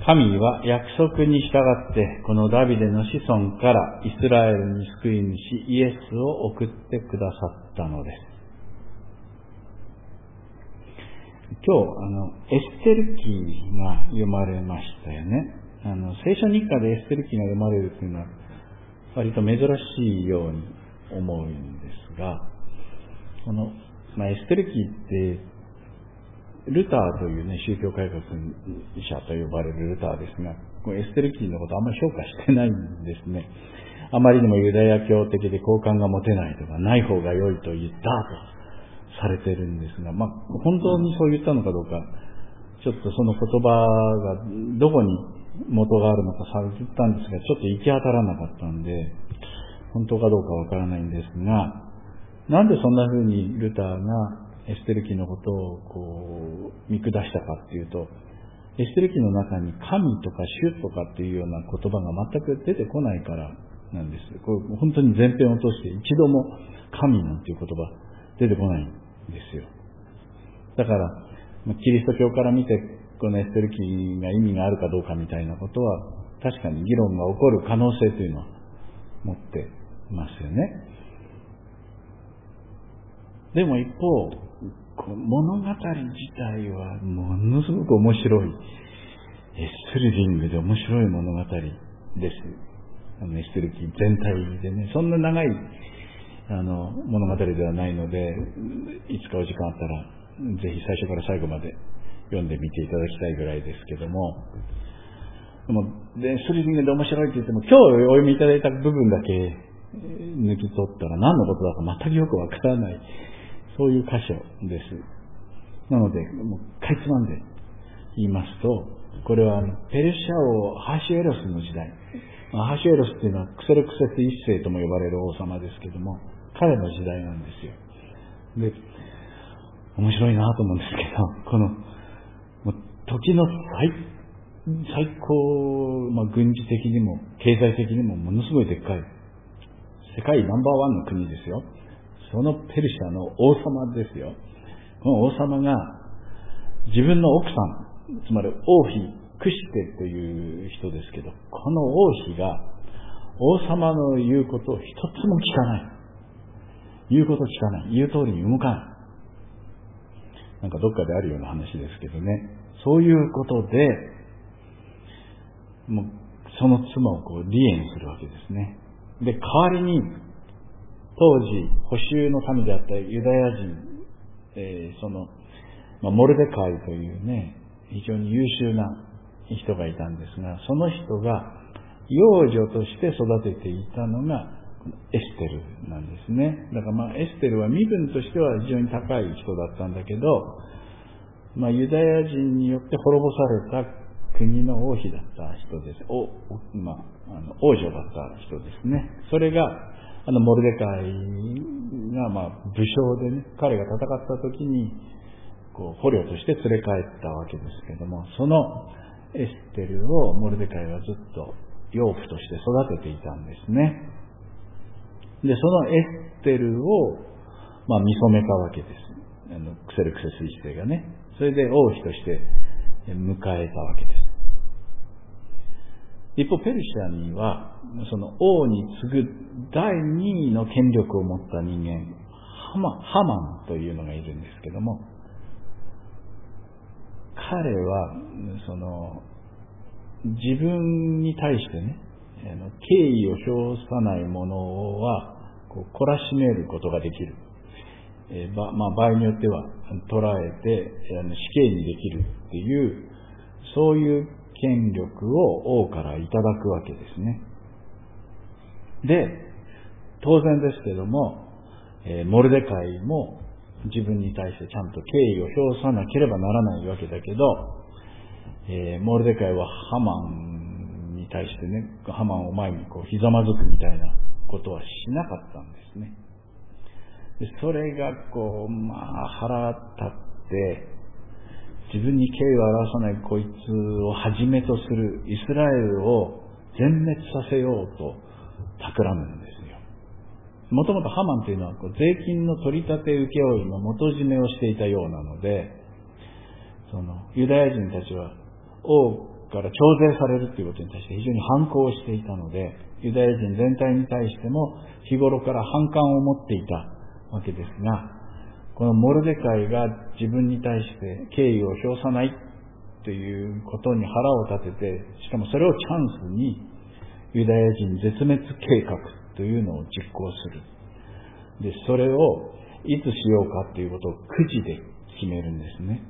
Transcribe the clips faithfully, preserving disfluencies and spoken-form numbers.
神は約束に従ってこのダビデの子孫からイスラエルに救い主イエスを送ってくださったのです。今日あのエステル記が読まれましたよね。あの聖書日課でエステル記が読まれるというのは割と珍しいように思うんですが、この、まあ、エステル記ってルターというね、宗教改革者と呼ばれるルターですが、このエステル記のことあんまり評価してないんですね。あまりにもユダヤ教的で好感が持てないとか、ない方が良いと言ったとされてるんですが、まあ、本当にそう言ったのかどうか、ちょっとその言葉がどこに元があるのか探ったんですが、ちょっと行き当たらなかったんで、本当かどうかわからないんですが、なんでそんな風にルターがエステル記のことをこう見下したかっていうと、エステル記の中に神とか主とかっていうような言葉が全く出てこないからなんです。これ本当に前編を通して一度も神なんていう言葉出てこないんですよ。だからキリスト教から見てこのエステル記が意味があるかどうかみたいなことは確かに議論が起こる可能性というのは持ってますよね。でも一方、物語自体はものすごく面白い、スリリングで面白い物語です。あのエステル記全体でね、そんな長いあの物語ではないので、いつかお時間あったらぜひ最初から最後まで読んでみていただきたいぐらいですけども、でもでスリリングで面白いって言っても、今日お読みいただいた部分だけ抜き取ったら何のことだか全くよくわからない、そういう箇所です。なので、もうかいつまんで言いますと、これはペルシャ王ハシュエロスの時代。ハシュエロスっていうのはクセルクセス一世とも呼ばれる王様ですけども、彼の時代なんですよ。で、面白いなと思うんですけど、このもう時の最最高、まあ、軍事的にも経済的にもものすごいでっかい世界ナンバーワンの国ですよ。そのペルシャの王様ですよ。この王様が自分の奥さん、つまり王妃クシテという人ですけど、この王妃が王様の言うことを一つも聞かない。言うこと聞かない。言う通りに動かない。なんかどっかであるような話ですけどね。そういうことで、もうその妻をこう離縁するわけですね。で、代わりに当時捕囚の民であったユダヤ人、えー、その、まあ、モルデカイというね、非常に優秀な人がいたんですが、その人が養女として育てていたのがエステルなんですね。だからまあエステルは身分としては非常に高い人だったんだけど、まあユダヤ人によって滅ぼされた国の王妃だった人です。お、まあ、あの王女だった人ですね。それがあのモルデカイがまあ武将でね、彼が戦った時にこう捕虜として連れ帰ったわけですけども、そのエステルをモルデカイはずっと養父として育てていたんですね。で、そのエステルをまあ見初めたわけです。あのクセルクセス一世がね、それで王妃として迎えたわけです。一方ペルシャにはその王に次ぐだいにいの権力を持った人間、ハマ、ハマンというのがいるんですけども、彼はその自分に対してね、敬意を表さないものはこう懲らしめることができる。えーばまあ、場合によっては捕らえて死刑にできるっていう、そういう権力を王からいただくわけですね。で、当然ですけども、えー、モルデカイも自分に対してちゃんと敬意を表さなければならないわけだけど、えー、モルデカイはハマンに対してね、ハマンを前にこうひざまずくみたいなことはしなかったんですね。でそれがこう、まあ腹立って、自分に敬意を表さないこいつをはじめとするイスラエルを全滅させようと企むんですよ。もともとハマンというのはこう税金の取り立て請負の元締めをしていたようなので、そのユダヤ人たちは王から徴税されるということに対して非常に反抗していたので、ユダヤ人全体に対しても日頃から反感を持っていたわけですが、このモルデカイが自分に対して敬意を表さないということに腹を立てて、しかもそれをチャンスにユダヤ人絶滅計画というのを実行する。で、それをいつしようかということをくじで決めるんですね。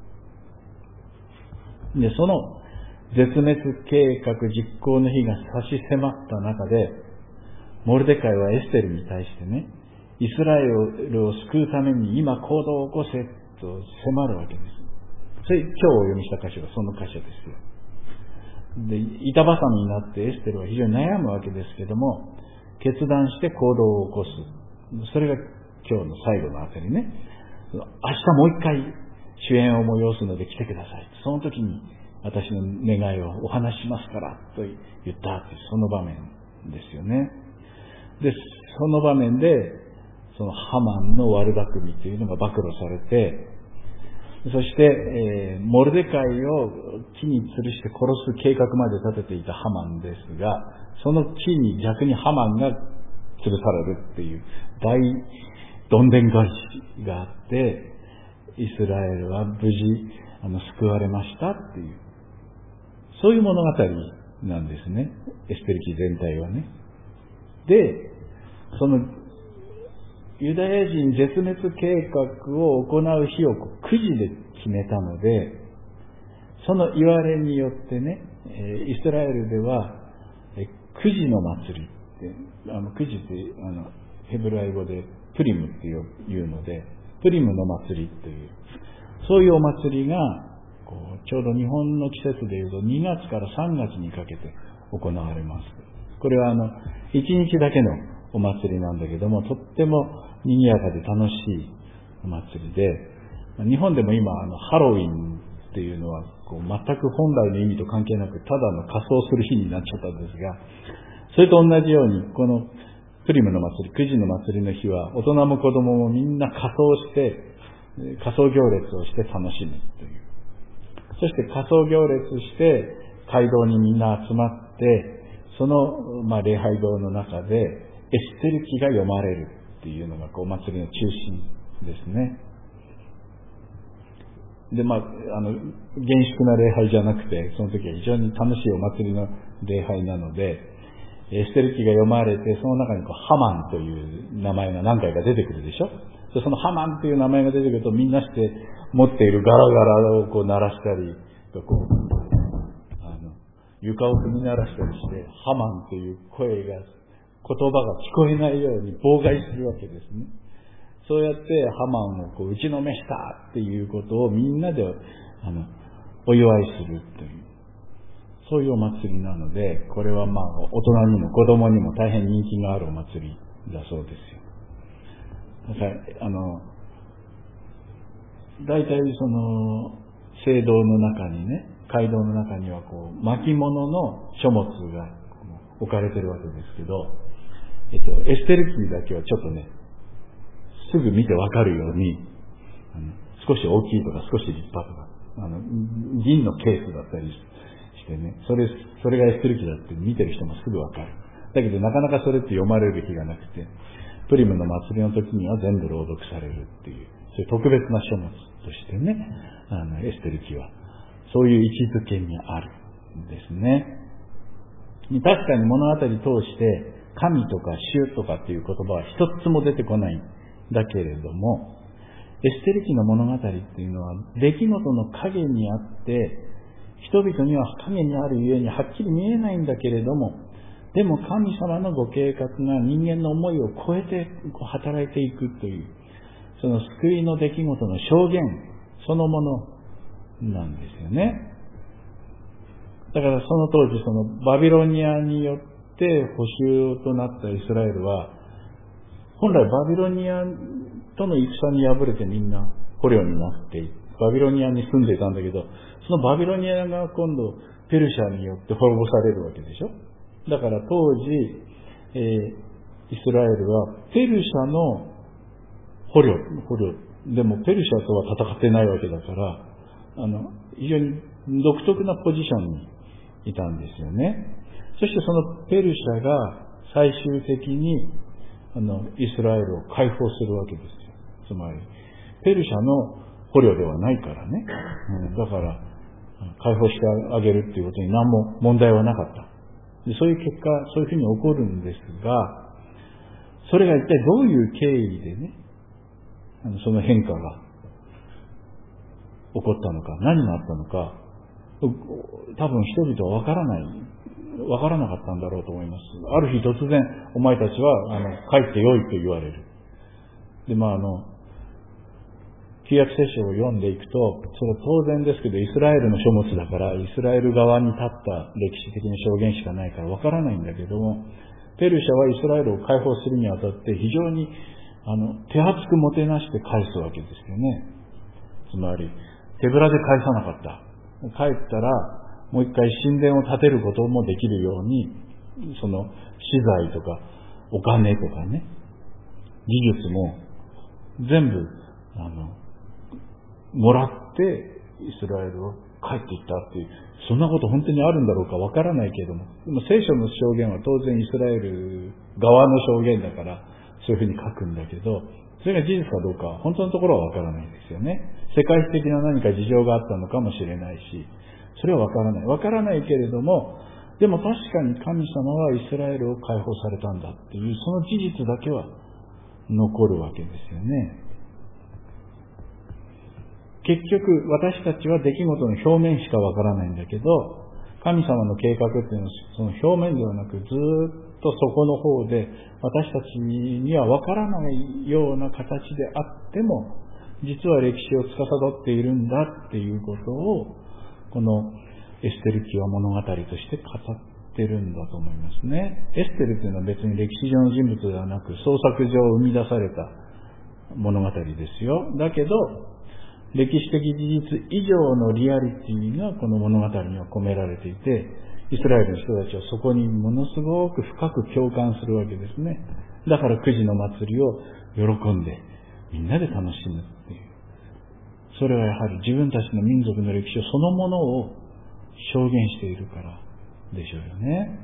で、その絶滅計画実行の日が差し迫った中で、モルデカイはエステルに対してね、イスラエルを救うために今行動を起こせと迫るわけです。それ、今日お読みした箇所がその箇所ですよ。で、板挟みになってエステルは非常に悩むわけですけども、決断して行動を起こす。それが今日の最後のあたりね。明日もう一回主演を催すので来てください。その時に私の願いをお話ししますからと言ったってその場面ですよね。で、その場面でそのハマンの悪巧みというのが暴露されて、そして、えー、モルデカイを木に吊るして殺す計画まで立てていたハマンですが、その木に逆にハマンが吊るされるっていう大どんでん返しがあって、イスラエルは無事あの救われましたっていう、そういう物語なんですね。エステル記全体はね。で、そのユダヤ人絶滅計画を行う日をくじで決めたので、その言われによってね、イスラエルではくじの祭りって、あのくじってあのヘブライ語でプリムっていうので、プリムの祭りという、そういうお祭りがこうちょうど日本の季節でいうとにがつからさんがつにかけて行われます。これはあのいちにちだけのお祭りなんだけども、とっても賑やかで楽しいお祭りで、日本でも今あのハロウィンっていうのはこう全く本来の意味と関係なくただの仮装する日になっちゃったんですが、それと同じようにこのプリムの祭り、くじの祭りの日は大人も子供もみんな仮装して仮装行列をして楽しむという、そして仮装行列して街道にみんな集まって、その、まあ、礼拝堂の中でエステル記が読まれるっていうのがこうお祭りの中心ですね。で、まあ、あの厳粛な礼拝じゃなくて、その時は非常に楽しいお祭りの礼拝なので、エステル記が読まれて、その中にこうハマンという名前が何回か出てくるでしょ。でそのハマンという名前が出てくると、みんなして持っているガラガラをこう鳴らしたり、こうあの床を踏み鳴らしたりして、ハマンという声が、言葉が聞こえないように妨害するわけですね。そうやってハマンをこう打ちのめしたっていうことをみんなであのお祝いするという、そういうお祭りなので、これはまあ大人にも子供にも大変人気があるお祭りだそうですよ。だからあの大体その聖堂の中にね、街道の中にはこう巻物の書物が置かれてるわけですけど、えっとエステル記だけはちょっとね、すぐ見てわかるように、あの少し大きいとか少し立派とか、あの銀のケースだったりしてね、それそれがエステル記だって見てる人もすぐわかる。だけどなかなかそれって読まれるべきがなくて、プリムの祭りの時には全部朗読されるっていう、そういう特別な書物としてね、あのエステル記はそういう位置づけにあるんですね。確かに物語通して神とか主とかっていう言葉は一つも出てこないんだけれども、エステル記の物語っていうのは出来事の影にあって、人々には影にあるゆえにはっきり見えないんだけれども、でも神様のご計画が人間の思いを超えて働いていくという、その救いの出来事の証言そのものなんですよね。だからその当時、そのバビロニアによって捕囚となったイスラエルは、本来バビロニアとの戦に敗れてみんな捕虜になっていて、バビロニアに住んでいたんだけど、そのバビロニアが今度ペルシャによって滅ぼされるわけでしょ。だから当時、えー、イスラエルはペルシャの捕虜、捕虜でもペルシャとは戦ってないわけだから、あの非常に独特なポジションにいたんですよね。そしてそのペルシャが最終的にあのイスラエルを解放するわけですよ。つまりペルシャの捕虜ではないからね、うん、だから解放してあげるっていうことに何も問題はなかった。でそういう結果、そういうふうに起こるんですが、それが一体どういう経緯でね、あのその変化が起こったのか、何があったのか、多分人々はわからない、わからなかったんだろうと思います。ある日突然、お前たちはあの帰ってよいと言われる。で、まああの、旧約聖書を読んでいくと、それは当然ですけど、イスラエルの書物だから、イスラエル側に立った歴史的な証言しかないからわからないんだけども、ペルシャはイスラエルを解放するにあたって非常にあの手厚くもてなして返すわけですよね。つまり手ぶらで返さなかった。帰ったらもう一回神殿を建てることもできるように、その資材とかお金とかね、技術も全部あのもらってイスラエルを帰っていったっていう、そんなこと本当にあるんだろうかわからないけれども、でも聖書の証言は当然イスラエル側の証言だからそういうふうに書くんだけど、それが事実かどうか本当のところはわからないですよね。世界史的な何か事情があったのかもしれないし、それはわからない。わからないけれども、でも確かに神様はイスラエルを解放されたんだっていう、その事実だけは残るわけですよね。結局私たちは出来事の表面しかわからないんだけど、神様の計画っていうのはその表面ではなく、ずっと底の方で私たちにはわからないような形であっても、実は歴史を司っているんだっていうことを、このエステル記は物語として語ってるんだと思いますね。エステルというのは別に歴史上の人物ではなく、創作上生み出された物語ですよ。だけど歴史的事実以上のリアリティがこの物語には込められていて、イスラエルの人たちはそこにものすごく深く共感するわけですね。だからくじの祭りを喜んでみんなで楽しむっていう。それはやはり自分たちの民族の歴史そのものを証言しているからでしょうよね。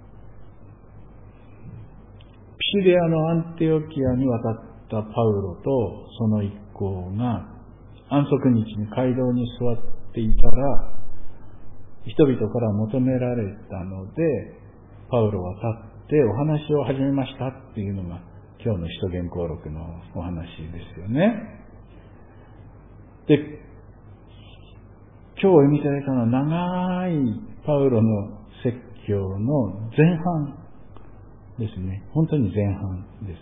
ピシデアのアンテオキアに渡ったパウロとその一行が安息日に街道に座っていたら、人々から求められたので、パウロは立ってお話を始めましたっていうのが今日の使徒言行録のお話ですよね。で、今日お読みいただいたのは長いパウロの説教の前半ですね。本当に前半です。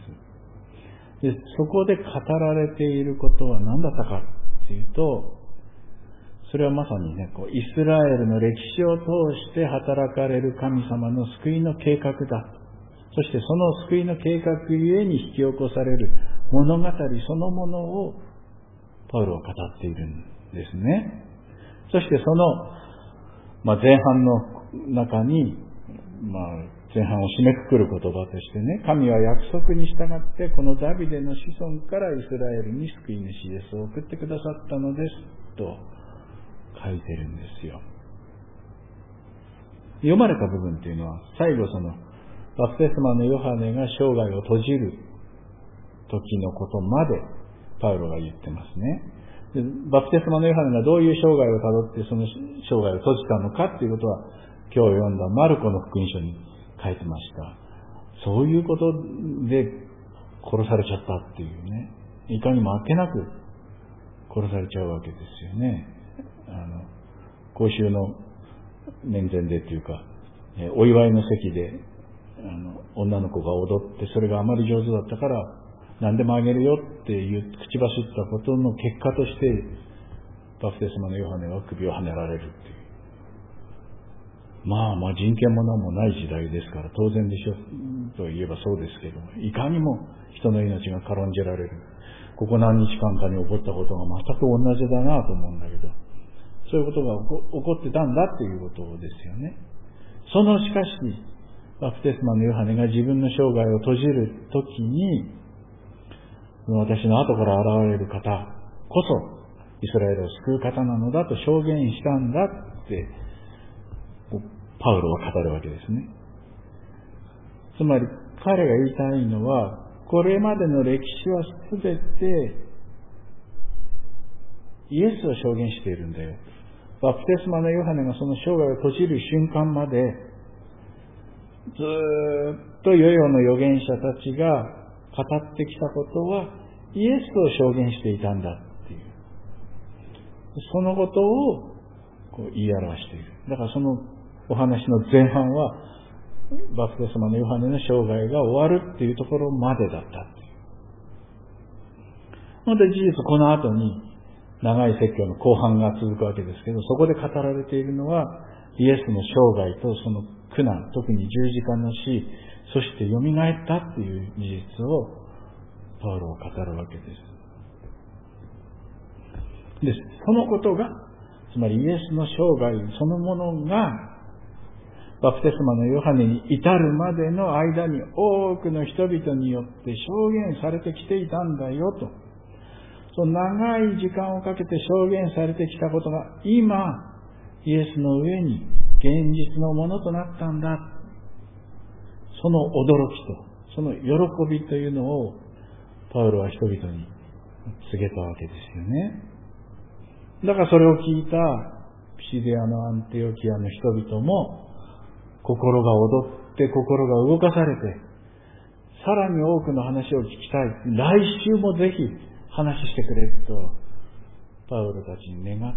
で、そこで語られていることは何だったかというと、それはまさにね、こうイスラエルの歴史を通して働かれる神様の救いの計画だ。そしてその救いの計画ゆえに引き起こされる物語そのものをパウロは語っているんですね。そしてその、まあ、前半の中に、まあ、前半を締めくくる言葉としてね、神は約束に従ってこのダビデの子孫からイスラエルに救い主イエスを送ってくださったのですと書いてるんですよ。読まれた部分っていうのは、最後そのバプテスマのヨハネが生涯を閉じる時のことまでパウロが言ってますね。でバプテスマのヨハネがどういう生涯をたどってその生涯を閉じたのかっていうことは、今日読んだマルコの福音書に書いてました。そういうことで殺されちゃったっていうね、いかにもあっけなく殺されちゃうわけですよね。あの公衆の面前でっていうか、お祝いの席であの女の子が踊って、それがあまり上手だったから何でもあげるよっていう口走ったことの結果として、バプテスマのヨハネは首をはねられるっていう。まあまあ人権も何もない時代ですから当然でしょと言えばそうですけど、いかにも人の命が軽んじられる。ここ何日間かに起こったことが全く同じだなと思うんだけど、そういうことが起こってたんだっていうことですよね。そのしかしバプテスマのヨハネが自分の生涯を閉じるときに、私の後から現れる方こそイスラエルを救う方なのだと証言したんだって、 パウロは語るわけですね。つまり彼が言いたいのは、これまでの歴史はすべてイエスを証言しているんだよ。バプテスマのヨハネがその生涯を閉じる瞬間まで、ずーっと世々の預言者たちが語ってきたことはイエスを証言していたんだっていう。そのことをこう言い表している。だからそのお話の前半は、バプテスマのヨハネの生涯が終わるっていうところまでだったっていう。ので事実この後に長い説教の後半が続くわけですけど、そこで語られているのはイエスの生涯とその苦難、特に十字架の死、そして蘇ったっていう事実をパウロは語るわけです。で、そのことが、つまりイエスの生涯そのものがバプテスマのヨハネに至るまでの間に多くの人々によって証言されてきていたんだよと。その長い時間をかけて証言されてきたことが今イエスの上に現実のものとなったんだ。その驚きとその喜びというのをパウロは人々に告げたわけですよね。だからそれを聞いたピシデアのアンティオキアの人々も心が躍って心が動かされて、さらに多くの話を聞きたい。来週もぜひ話してくれとパウロたちに願った。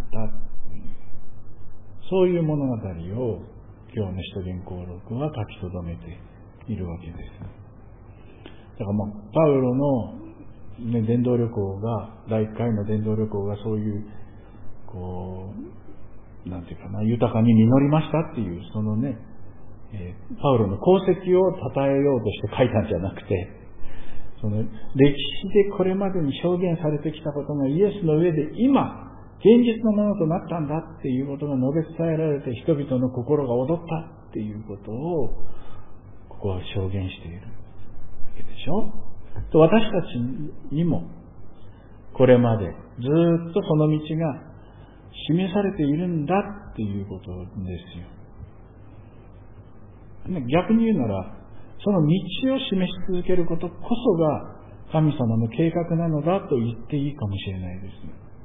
そういう物語を今日の使徒言行録は書き留めているわけです。だからまあパウロの、ね、伝道旅行がだいいっかいの伝道旅行がそういうこうなんていうかな、豊かに実りましたっていうそのね、えー、パウロの功績を称えようとして書いたんじゃなくて、その歴史でこれまでに証言されてきたことがイエスの上で今現実のものとなったんだっていうことが述べ伝えられて、人々の心が躍ったっていうことをここは証言しているわけでしょ。と私たちにもこれまでずっとその道が示されているんだっていうことですよ。逆に言うなら、その道を示し続けることこそが神様の計画なのだと言っていいかもしれないです。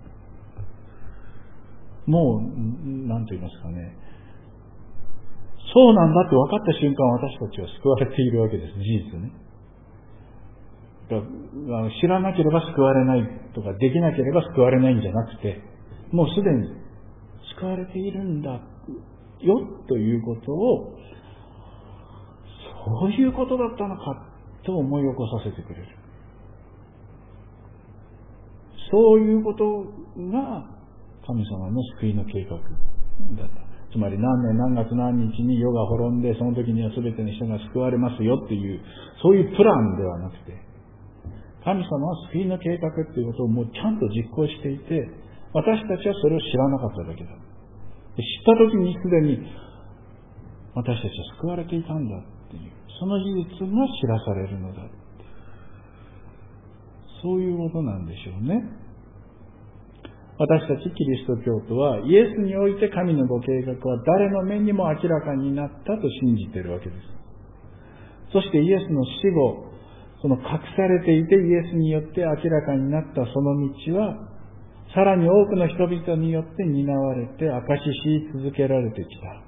もう、なんと言いますかね。そうなんだって分かった瞬間、私たちは救われているわけです。事実ね。知らなければ救われないとか、できなければ救われないんじゃなくて、もうすでに救われているんだよということを、そういうことだったのかと思い起こさせてくれる。そういうことが神様の救いの計画だった。つまり何年何月何日に世が滅んで、その時には全ての人が救われますよっていう、そういうプランではなくて、神様は救いの計画っていうことをもうちゃんと実行していて、私たちはそれを知らなかっただけだ。知った時にすでに私たちは救われていたんだっていう、その事実が知らされるのだって、そういうことなんでしょうね。私たちキリスト教徒はイエスにおいて神のご計画は誰の目にも明らかになったと信じているわけです。そしてイエスの死後、その隠されていてイエスによって明らかになったその道は、さらに多くの人々によって担われて証しし続けられてきた。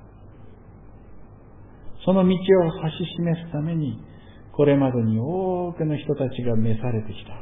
その道を指し示すために、これまでに多くの人たちが召されてきた。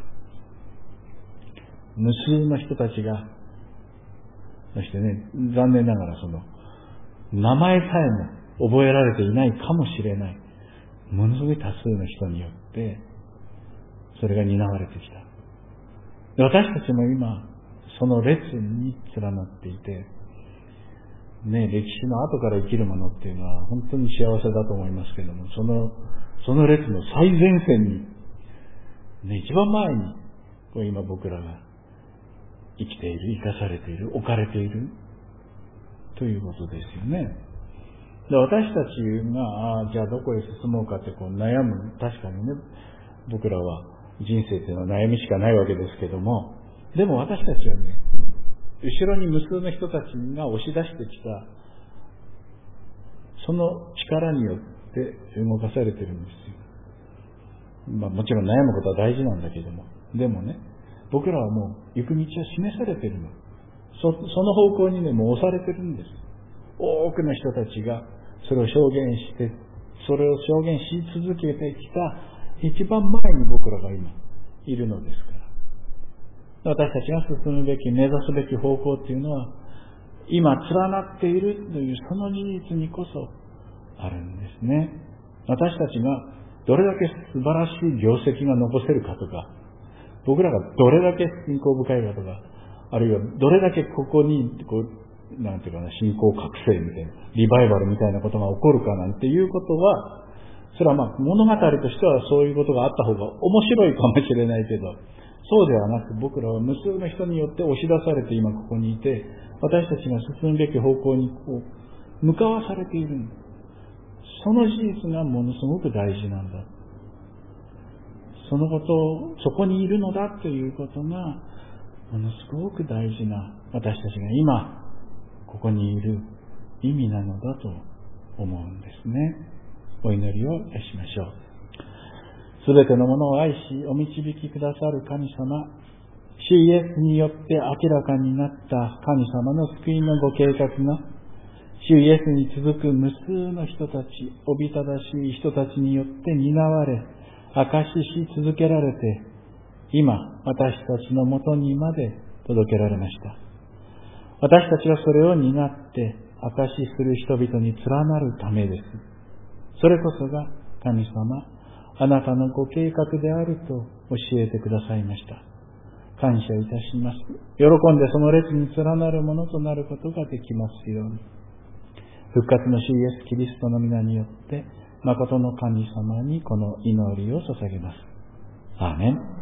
無数の人たちが、そしてね、残念ながらその、名前さえも覚えられていないかもしれない、ものすごい多数の人によって、それが担われてきた。で、私たちも今、その列に連なっていて、ね、歴史の後から生きるものっていうのは本当に幸せだと思いますけども、その、その列の最前線に、ね、一番前に、こう今僕らが生きている、生かされている、置かれている、ということですよね。で、私たちが、ああ、じゃあどこへ進もうかってこう悩む、確かにね、僕らは人生っていうのは悩みしかないわけですけども、でも私たちはね、後ろに無数の人たちが押し出してきた、 その力によって動かされてるんですよ。まあもちろん悩むことは大事なんだけども、でもね、僕らはもう行く道は示されてるの。そ, その方向にね、もう押されてるんです。多くの人たちがそれを証言して、それを証言し続けてきた一番前に僕らが今いるのですから。私たちが進むべき、目指すべき方向っていうのは、今連なっているというその事実にこそあるんですね。私たちがどれだけ素晴らしい業績が残せるかとか、僕らがどれだけ信仰深いかとか、あるいはどれだけここにこうなんていうかな、信仰覚醒みたいな、リバイバルみたいなことが起こるかなんていうことは、それはまあ物語としてはそういうことがあった方が面白いかもしれないけど、そうではなく、僕らは無数の人によって押し出されて今ここにいて、私たちが進むべき方向にこう向かわされている。その事実がものすごく大事なんだ。そのことを、そこにいるのだということがものすごく大事な、私たちが今ここにいる意味なのだと思うんですね。お祈りをいたしましょう。すべてのものを愛しお導きくださる神様、主イエスによって明らかになった神様の救いのご計画が、主イエスに続く無数の人たち、おびただしい人たちによって担われ、証しし続けられて、今私たちのもとにまで届けられました。私たちはそれを担って証しする人々に連なるためです。それこそが神様、あなたのご計画であると教えてくださいました。感謝いたします。喜んでその列に連なるものとなることができますように。復活の主イエス・キリストの皆によって、誠の神様にこの祈りを捧げます。アーメン。